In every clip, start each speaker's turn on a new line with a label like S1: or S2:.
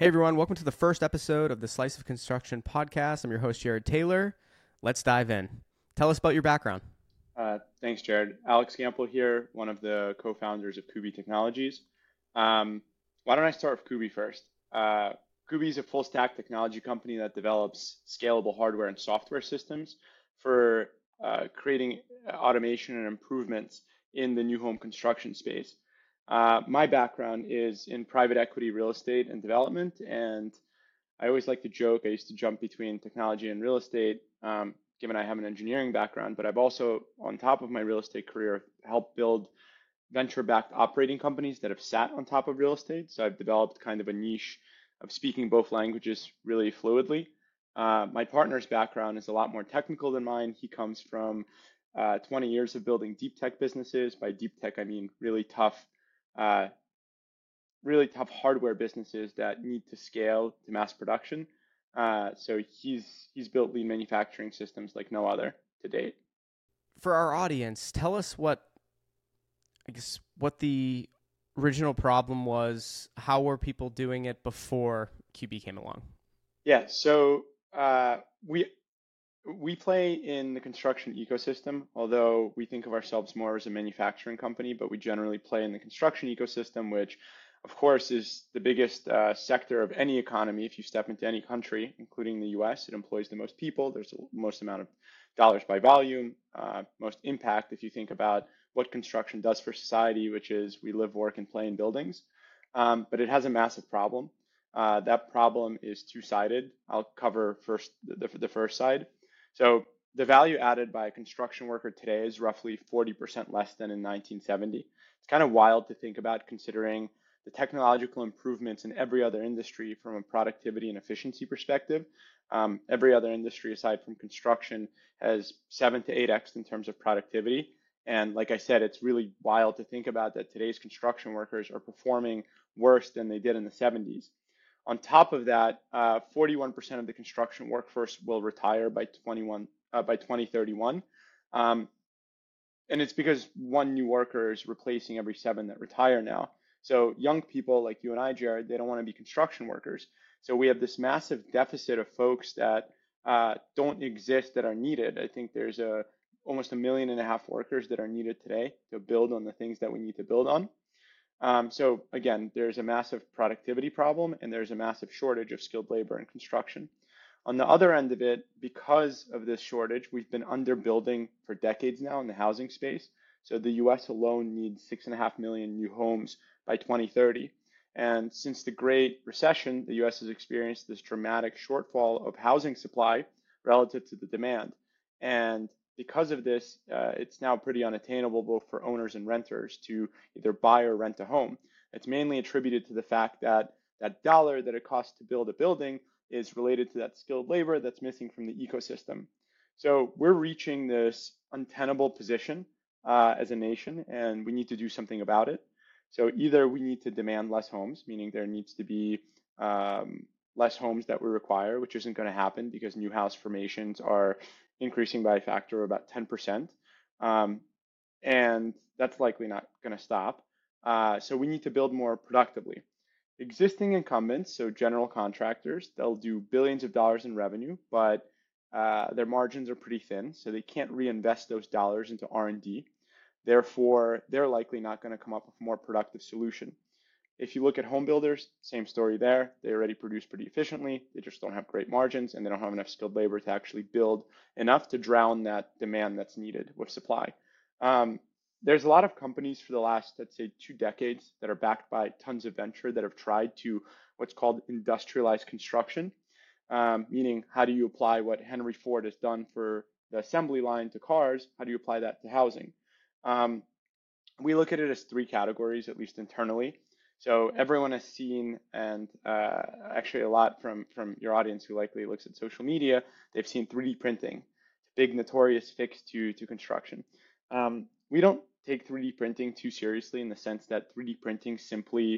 S1: Hey everyone, welcome to the first episode of the Slice of Construction podcast. I'm your host, Jared Taylor. Let's dive in. Tell us about your background.
S2: Thanks, Jared. Alex Gample here, one of the co-founders of Kubi Technologies. Why don't I start with Kubi first? Kubi is a full stack technology company that develops scalable hardware and software systems for creating automation and improvements in the new home construction space. My background is in private equity real estate and development, and I always like to joke. I used to jump between technology and real estate, given I have an engineering background, but I've also, on top of my real estate career, helped build venture-backed operating companies that have sat on top of real estate. So I've developed kind of a niche of speaking both languages really fluidly. My partner's background is a lot more technical than mine. He comes from 20 years of building deep tech businesses. By deep tech, I mean uh, really tough hardware businesses that need to scale to mass production. So he's built lean manufacturing systems like no other to date.
S1: For our audience, tell us what the original problem was. How were people doing it before QB came along?
S2: Yeah, so we play in the construction ecosystem, although we think of ourselves more as a manufacturing company, but we generally play in the construction ecosystem, which of course is the biggest sector of any economy. If you step into any country, including the US, it employs the most people. There's the most amount of dollars by volume, most impact if you think about what construction does for society, which is we live, work, and play in buildings. But it has a massive problem. That problem is two-sided. I'll cover first the first side. So the value added by a construction worker today is roughly 40% less than in 1970. It's kind of wild to think about considering the technological improvements in every other industry from a productivity and efficiency perspective. Every other industry aside from construction has 7 to 8x in terms of productivity. And like I said, it's really wild to think about that today's construction workers are performing worse than they did in the 70s. On top of that, 41% of the construction workforce will retire by 2031. Um, and it's because one new worker is replacing every seven that retire now. So young people like you and I, Jared, they don't want to be construction workers. So we have this massive deficit of folks that don't exist that are needed. I think there's almost 1.5 million workers that are needed today to build on the things that we need to build on. So again, there's a massive productivity problem and there's a massive shortage of skilled labor in construction. On the other end of it, because of this shortage, we've been underbuilding for decades now in the housing space. So the US alone needs 6.5 million new homes by 2030. And since the Great Recession, the US has experienced this dramatic shortfall of housing supply relative to the demand. And because of this, it's now pretty unattainable both for owners and renters to either buy or rent a home. It's mainly attributed to the fact that that dollar that it costs to build a building is related to that skilled labor that's missing from the ecosystem. So we're reaching this untenable position as a nation, and we need to do something about it. So either we need to demand less homes, meaning there needs to be less homes that we require, which isn't going to happen because new house formations are increasing by a factor of about 10%. Um, and that's likely not going to stop. So we need to build more productively. Existing incumbents, so general contractors, they'll do billions of dollars in revenue, but their margins are pretty thin, so they can't reinvest those dollars into R&D. Therefore, they're likely not going to come up with a more productive solution. If you look at home builders, same story there. They already produce pretty efficiently. They just don't have great margins and they don't have enough skilled labor to actually build enough to drown that demand that's needed with supply. Um, there's a lot of companies for the last, let's say, 2 decades that are backed by tons of venture that have tried to what's called industrialized construction, meaning how do you apply what Henry Ford has done for the assembly line to cars? How do you apply that to housing? Um, we look at it as three categories, at least internally. So everyone has seen, and actually a lot from your audience who likely looks at social media, they've seen 3D printing, big notorious fix to construction. We don't take 3D printing too seriously in the sense that 3D printing simply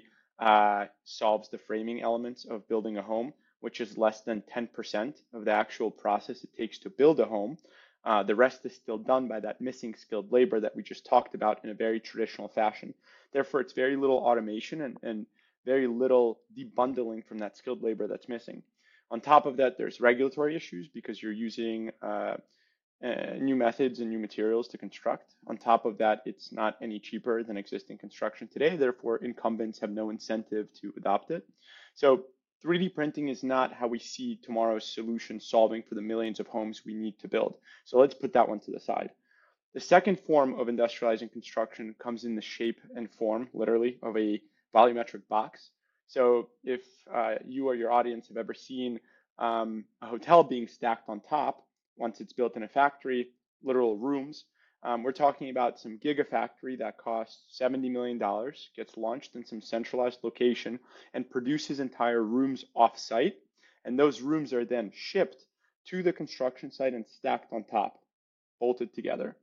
S2: solves the framing elements of building a home, which is less than 10% of the actual process it takes to build a home. The rest is still done by that missing skilled labor that we just talked about in a very traditional fashion. Therefore, it's very little automation and very little debundling from that skilled labor that's missing. On top of that, there's regulatory issues because you're using new methods and new materials to construct. On top of that, it's not any cheaper than existing construction today. Therefore, incumbents have no incentive to adopt it. So 3D printing is not how we see tomorrow's solution solving for the millions of homes we need to build. So let's put that one to the side. The second form of industrializing construction comes in the shape and form, literally, of a volumetric box. So if you or your audience have ever seen a hotel being stacked on top, once it's built in a factory, literal rooms, we're talking about some gigafactory that costs $70 million, gets launched in some centralized location, and produces entire rooms off-site. And those rooms are then shipped to the construction site and stacked on top, bolted together.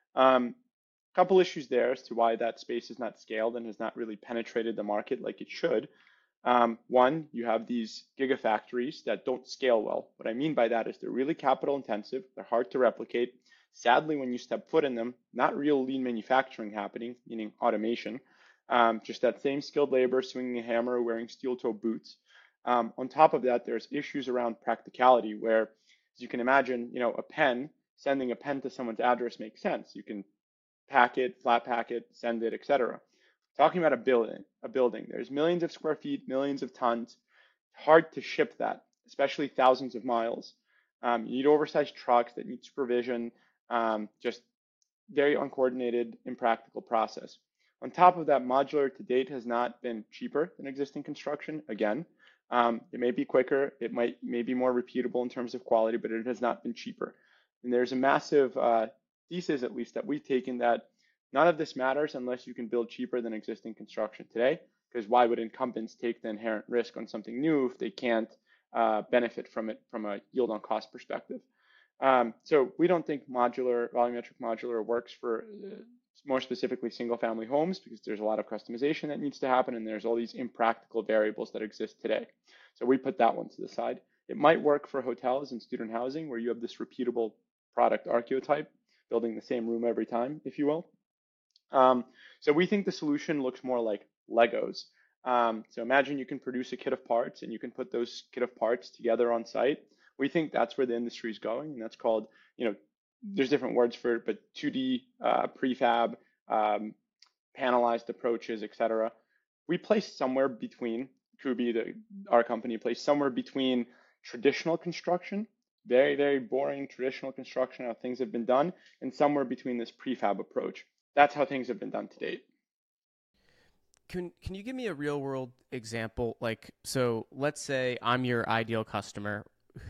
S2: Couple issues there as to why that space is not scaled and has not really penetrated the market like it should. One, you have these gigafactories that don't scale well. What I mean by that is they're really capital intensive, they're hard to replicate. Sadly, when you step foot in them, not real lean manufacturing happening, meaning automation, just that same skilled labor swinging a hammer, wearing steel toe boots. On top of that, there's issues around practicality where, as you can imagine, sending a pen to someone's address makes sense. You can pack it, flat pack it, send it, etc. Talking about a building, there's millions of square feet, millions of tons. Hard to ship that, especially thousands of miles. You need oversized trucks that need supervision, just very uncoordinated, impractical process. On top of that, modular to date has not been cheaper than existing construction. Again, it may be quicker, it may be more repeatable in terms of quality, but it has not been cheaper. And there's a massive thesis, at least, that we've taken that none of this matters unless you can build cheaper than existing construction today, because why would incumbents take the inherent risk on something new if they can't benefit from it from a yield on cost perspective? So we don't think volumetric modular works for more specifically single family homes because there's a lot of customization that needs to happen and there's all these impractical variables that exist today. So we put that one to the side. It might work for hotels and student housing where you have this repeatable product archetype, building the same room every time, if you will. So we think the solution looks more like Legos. So imagine you can produce a kit of parts and you can put those kit of parts together on site. We think that's where the industry is going, and that's called, there's different words for it, but 2D prefab, panelized approaches, etc. We place somewhere between, Kubi, our company, placed somewhere between traditional construction, very, very boring traditional construction, how things have been done, and somewhere between this prefab approach. That's how things have been done to date.
S1: Can you give me a real world example? So let's say I'm your ideal customer.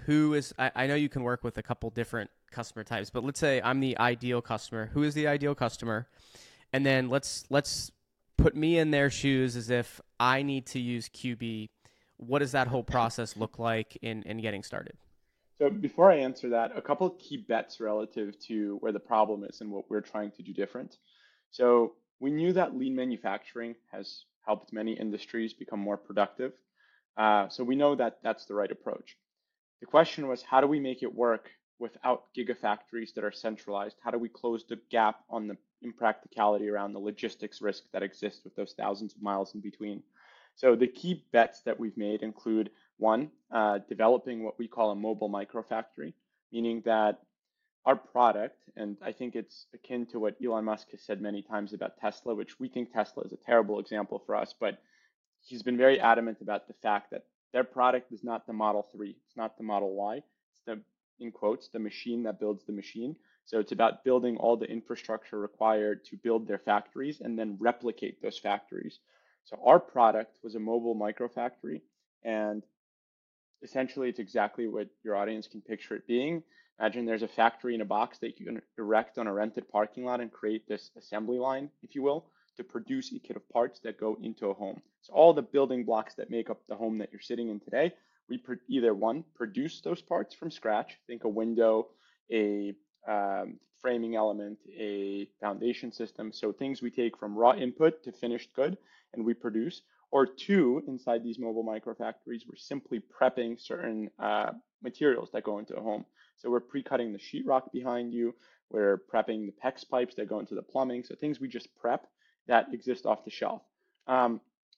S1: I know you can work with a couple different customer types, but let's say I'm the ideal customer. Who is the ideal customer? And then let's put me in their shoes as if I need to use QB. What does that whole process look like in getting started?
S2: So before I answer that, a couple of key bets relative to where the problem is and what we're trying to do different. So we knew that lean manufacturing has helped many industries become more productive. So we know that that's the right approach. The question was, how do we make it work without gigafactories that are centralized? How do we close the gap on the impracticality around the logistics risk that exists with those thousands of miles in between? So the key bets that we've made include one, developing what we call a mobile microfactory, meaning that our product, and I think it's akin to what Elon Musk has said many times about Tesla, which we think Tesla is a terrible example for us, but he's been very adamant about the fact that their product is not the Model 3, it's not the Model Y, it's the, in quotes, the machine that builds the machine. So it's about building all the infrastructure required to build their factories and then replicate those factories. So our product was a mobile microfactory, and essentially it's exactly what your audience can picture it being. Imagine there's a factory in a box that you can erect on a rented parking lot and create this assembly line, if you will, to produce a kit of parts that go into a home. So all the building blocks that make up the home that you're sitting in today, we either one, produce those parts from scratch, think a window, a framing element, a foundation system, so things we take from raw input to finished good and we produce, or two, inside these mobile microfactories, we're simply prepping certain materials that go into a home. So we're pre-cutting the sheetrock behind you, we're prepping the PEX pipes that go into the plumbing, so things we just prep that exist off the shelf.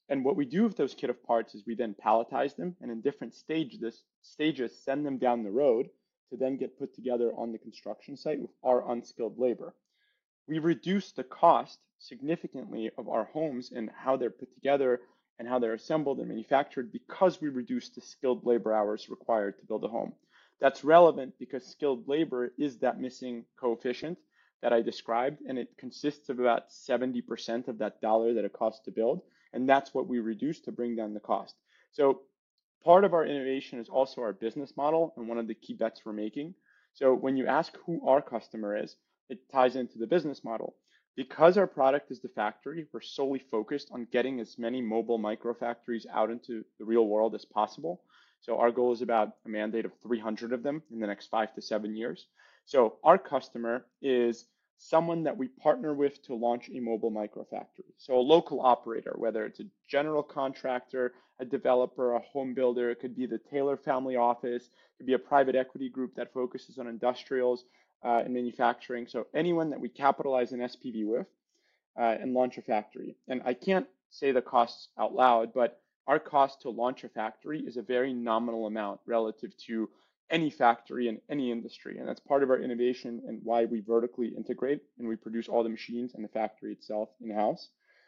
S2: And what we do with those kit of parts is we then palletize them and in different stages send them down the road to then get put together on the construction site with our unskilled labor. We reduce the cost significantly of our homes and how they're put together and how they're assembled and manufactured because we reduce the skilled labor hours required to build a home. That's relevant because skilled labor is that missing coefficient that I described, and it consists of about 70% of that dollar that it costs to build, and that's what we reduce to bring down the cost. So part of our innovation is also our business model and one of the key bets we're making. So when you ask who our customer is, it ties into the business model. Because our product is the factory, we're solely focused on getting as many mobile microfactories out into the real world as possible. So our goal is about a mandate of 300 of them in the next 5 to 7 years. So our customer is someone that we partner with to launch a mobile microfactory. So a local operator, whether it's a general contractor, a developer, a home builder, it could be the Taylor family office, it could be a private equity group that focuses on industrials and manufacturing. So anyone that we capitalize an SPV with and launch a factory. And I can't say the costs out loud, but our cost to launch a factory is a very nominal amount relative to any factory in any industry. And that's part of our innovation and why we vertically integrate and we produce all the machines and the factory itself in-house.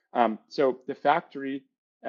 S2: So the factory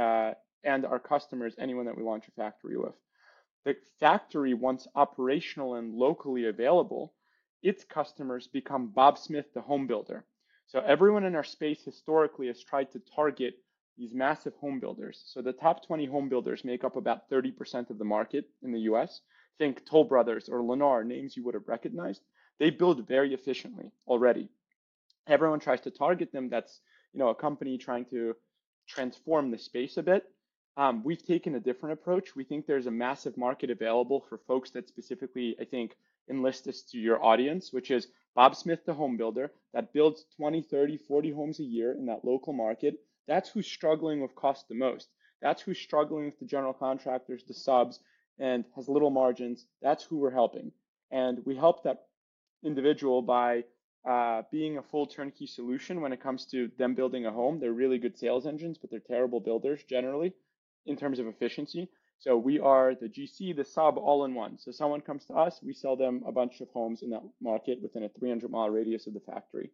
S2: and our customers, anyone that we launch a factory with. The factory, once operational and locally available, its customers become Bob Smith, the home builder. So everyone in our space historically has tried to target these massive home builders. So the top 20 home builders make up about 30% of the market in the US. Think Toll Brothers or Lennar, names you would have recognized. They build very efficiently already. Everyone tries to target them. That's a company trying to transform the space a bit. We've taken a different approach. We think there's a massive market available for folks that specifically, I think, enlist this to your audience, which is Bob Smith, the home builder that builds 20, 30, 40 homes a year in that local market. That's who's struggling with cost the most. That's who's struggling with the general contractors, the subs, and has little margins. That's who we're helping. And we help that individual by being a full turnkey solution when it comes to them building a home. They're really good sales engines, but they're terrible builders generally in terms of efficiency. So we are the GC, the sub, all in one. So someone comes to us, we sell them a bunch of homes in that market within a 300-mile radius of the factory.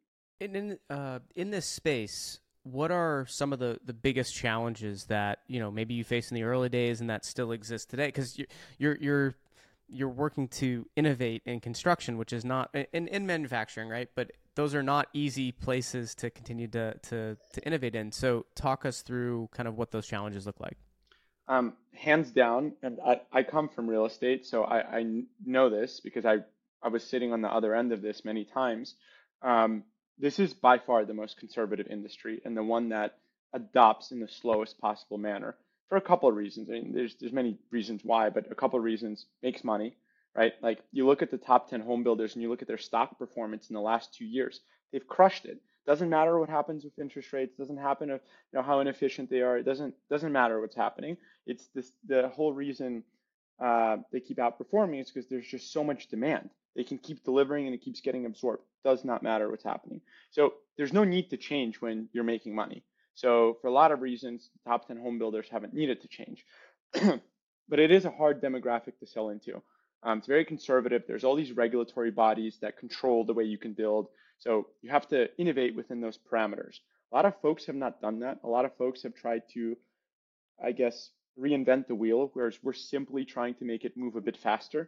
S1: In this space, what are some of the biggest challenges that maybe you faced in the early days and that still exist today? Because you're working to innovate in construction, which is not in manufacturing, right? But those are not easy places to continue to innovate in. So talk us through kind of what those challenges look like.
S2: Hands down, and I come from real estate, so I know this because I was sitting on the other end of this many times. This is by far the most conservative industry and the one that adopts in the slowest possible manner for a couple of reasons. I mean, there's many reasons why, but a couple of reasons: makes money, right? Like you look at the top 10 home builders and you look at their stock performance in the last 2 years, they've crushed it. Doesn't matter what happens with interest rates. Doesn't happen if how inefficient they are. It doesn't matter what's happening. It's the whole reason they keep outperforming is because there's just so much demand. They can keep delivering and it keeps getting absorbed. Does not matter what's happening. So there's no need to change when you're making money. So for a lot of reasons, top 10 home builders haven't needed to change. But it is a hard demographic to sell into. It's very conservative. There's all these regulatory bodies that control the way you can build. So you have to innovate within those parameters. A lot of folks have not done that. A lot of folks have tried to, I guess, reinvent the wheel, whereas we're simply trying to make it move a bit faster.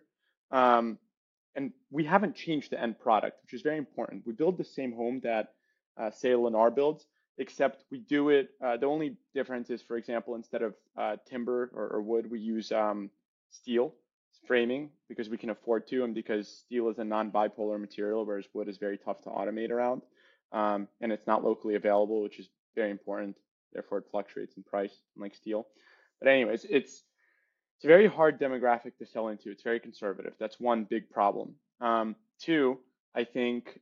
S2: And we haven't changed the end product, which is very important. We build the same home that, say, Lennar builds, except we do it. The only difference is, for example, instead of timber or wood, we use steel framing because we can afford to, and because steel is a non-bipolar material, whereas wood is very tough to automate around, and it's not locally available, which is very important. Therefore, it fluctuates in price, unlike steel. But anyways, it's a very hard demographic to sell into. It's very conservative. That's one big problem. Two, I think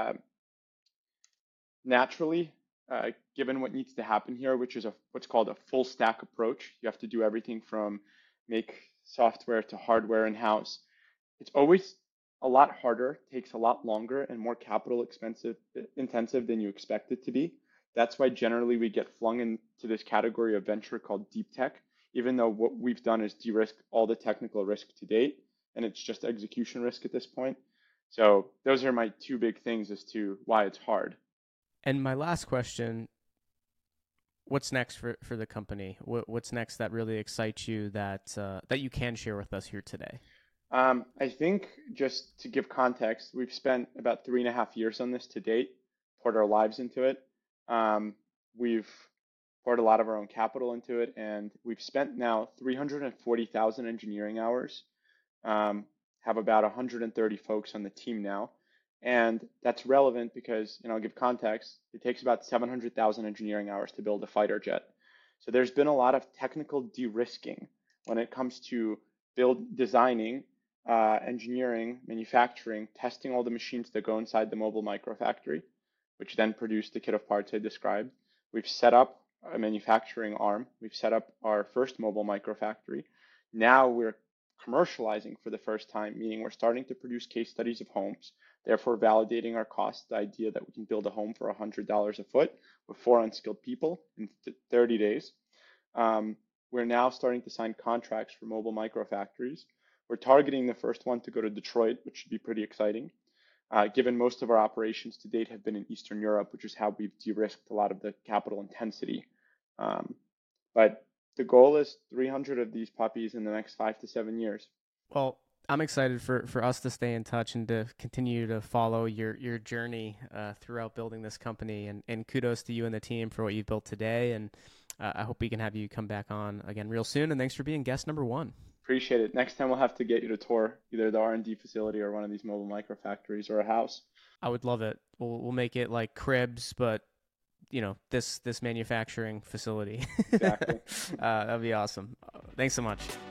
S2: naturally, given what needs to happen here, which is what's called a full stack approach, you have to do everything from make software to hardware in-house. It's always a lot harder, takes a lot longer, and more capital intensive than you expect it to be. That's why generally we get flung into this category of venture called deep tech, even though what we've done is de-risk all the technical risk to date, and it's just execution risk at this point. So those are my two big things as to why it's hard.
S1: And my last question, what's next for the company? What's next that really excites you that you can share with us here today?
S2: I think just to give context, we've spent about 3.5 years on this to date, poured our lives into it. We've poured a lot of our own capital into it, and we've spent now 340,000 engineering hours. Have about 130 folks on the team now, and that's relevant because, I'll give context. It takes about 700,000 engineering hours to build a fighter jet. So there's been a lot of technical de-risking when it comes to designing, engineering, manufacturing, testing all the machines that go inside the mobile microfactory, which then produce the kit of parts I described. We've set up a manufacturing arm. We've set up our first mobile microfactory. Now we're commercializing for the first time, meaning we're starting to produce case studies of homes, therefore validating our cost, the idea that we can build a home for $100 a foot with 4 unskilled people in 30 days. We're now starting to sign contracts for mobile microfactories. We're targeting the first one to go to Detroit, which should be pretty exciting, given most of our operations to date have been in Eastern Europe, which is how we've de-risked a lot of the capital intensity. But the goal is 300 of these puppies in the next 5 to 7 years.
S1: Well, I'm excited for us to stay in touch and to continue to follow your journey throughout building this company. And kudos to you and the team for what you've built today. And I hope we can have you come back on again real soon. And thanks for being guest number one.
S2: Appreciate it. Next time we'll have to get you to tour either the R&D facility or one of these mobile microfactories or a house.
S1: I would love it. We'll make it like cribs, but this manufacturing facility.
S2: Exactly.
S1: That'd be awesome. Thanks so much.